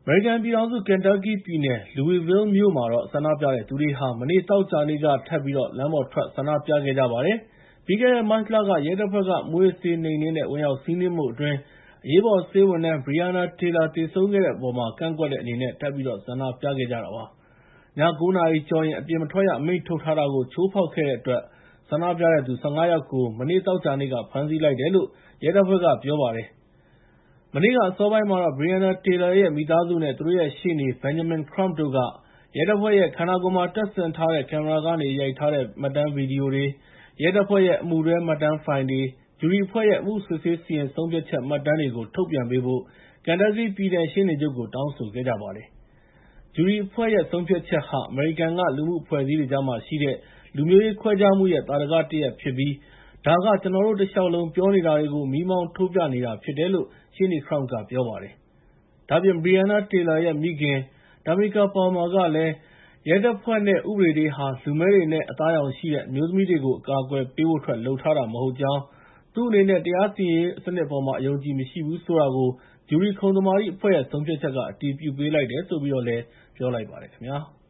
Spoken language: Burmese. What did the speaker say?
မေရိကန်ပြည်ထောင်စု Kentucky ပြည်နယ် Louisville မြို့မှာတော့ ဆန္ဒပြတဲ့သူတွေဟာ မနေ့ သောကြာနေ့ကထပ်ပြီးတော့ လမ်းပေါ်ထွက် ဆန္ဒပြခဲ့ကြပါတယ်။ ပြီးခဲ့တဲ့ မတ်လက ရဲတပ်ဖွဲ့က မူးယစ်ဆေးနှိမ်နင်းတဲ့ ဝင်ရောက်စီးနင်းမှုအတွင်း အရေးပေါ်ဆေးဝန်ထမ်း Breonna Taylor သေဆုံးခဲ့တဲ့အပေါ် ကန့်ကွက်တဲ့အနေနဲ့ ထပ်ပြီးတော့ ဆန္ဒပြခဲ့ကြတာပါ။ ည ၉ နာရီကျော်ရင် အပြင်မထွက်ရ အမိန့်ထုတ်ထားတာကို ချိုးဖောက်ခဲ့တဲ့အတွက် ဆန္ဒပြတဲ့သူ ၁၅ ယောက်ကို မနေ့ သောကြာနေ့က ဖမ်းဆီးလိုက်တယ်လို့ ရဲတပ်ဖွဲ့က ပြောပါတယ်။ မနေ့က အစောပိုင်းမှာတော့ Breonna Taylor ရဲ့ မိသားစုနဲ့ သူတို့ရဲ့ရှေ့နေ Benjamin Crump တို့က ရဲတပ်ဖွဲ့ရဲ့ ခန္ဓာကိုယ်မှာ တပ်ဆင်ထားတဲ့ ကင်မရာကနေ ရိုက်ထားတဲ့ မှတ်တမ်းဗီဒီယိုတွေ၊ ရဲတပ်ဖွဲ့ရဲ့ အမှုတွဲမှတ်တမ်းဖိုင်တွေ၊ ဂျူရီအဖွဲ့ရဲ့ အမှုစစ်ဆေးစီရင်ဆုံးဖြတ်ချက် မှတ်တမ်းတွေကို ထုတ်ပြန်ပေးဖို့ Kentucky ပြည်နယ် ရှေ့နေချုပ်ကို တောင်းဆိုခဲ့ကြပါတယ်။ ဂျူရီအဖွဲ့ရဲ့ ဆုံးဖြတ်ချက်ဟာ အမေရိကန်က လူမှုအဖွဲ့အစည်းတွေကြားမှာရှိတဲ့ လူမျိုးရေးခွဲခြားမှုရဲ့ သာဓကတရပ်ဖြစ်ပြီး ဒါက ကျနော်တို့ တလျှောက်လုံး ပြောနေတာတွေကို မီးမောင်းထိုးပြနေတာဖြစ်တယ်လို့ ရှေ့နေ Crump က ပြောပါတယ်။ ဒါ့အပြင် Breonna Taylor ရဲ့ မိခင် Tamika Palmer ကလည်း ရဲတပ်ဖွဲ့နဲ့ ဥပဒေတွေဟာ လူမည်းတွေနဲ့ အသားအရောင်ရှိတဲ့ အမျိုးသမီးတွေကို အကာအကွယ်ပေးဖို့အတွက် လုပ်ထားတာမဟုတ်ကြောင်း၊ သူ့အနေနဲ့ တရားစီရင်ရေးစနစ်အပေါ်မှာ အယုံအကြည်မရှိဘူးဆိုတာကို ဂျူရီခုံသမာဓိအဖွဲ့ရဲ့ ဆုံးဖြတ်ချက်က အတည်ပြုပေးလိုက်တယ်လို့ ပြောလိုက်ပါတယ်ခင်ဗျာ။